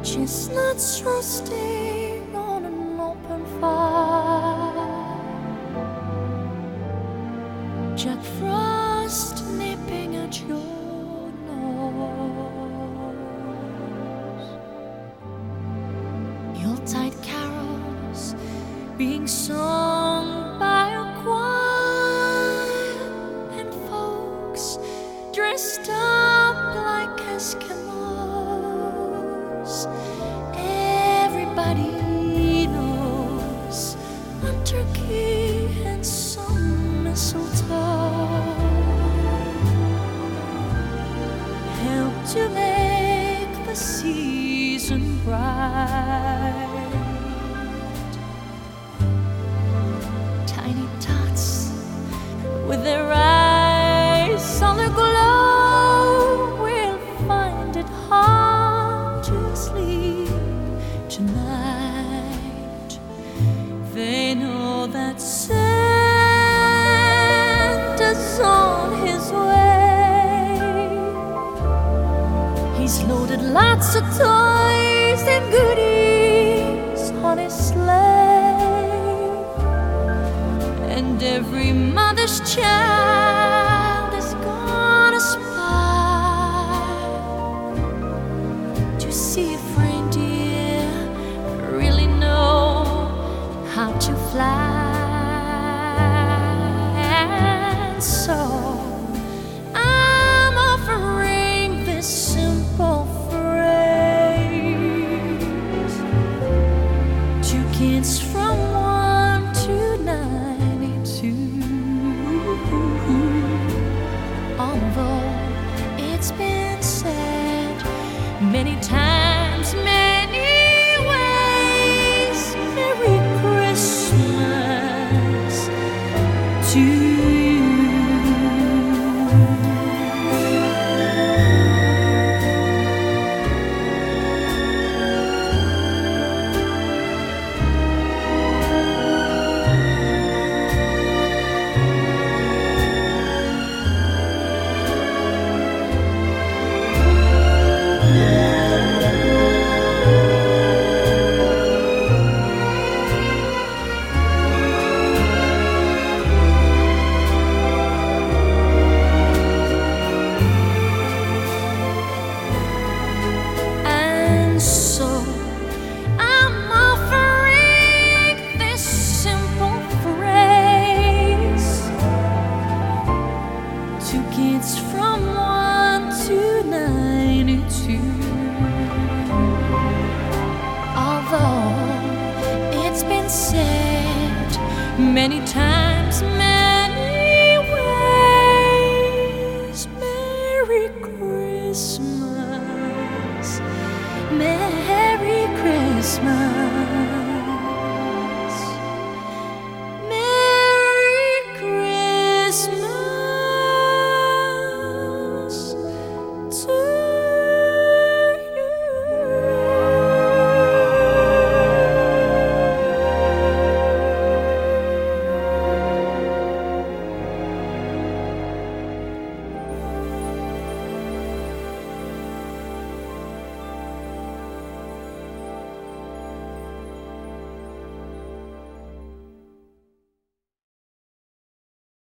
Chestnuts roasting on an open fire, Jack Frost nipping at your nose, Yuletide carols being sung by a choir, and folks dressed up like Eskimos. Everybody knows a turkey and some mistletoe help to make the season bright. Tiny tots with their eyes on the glow will find it hard to sleep tonight. They know that Santa's on his way. He's loaded lots of toys and goodies on his sleigh, and every mother's child is gonna spy to see if reindeer really know how to fly. And so I'm offering this simple phrase to kids from 1 to 92. Although it's been said many times, many ways, Merry Christmas to you. And so I'm offering this simple phrase to kids from 1 to 92. Although it's been said many times,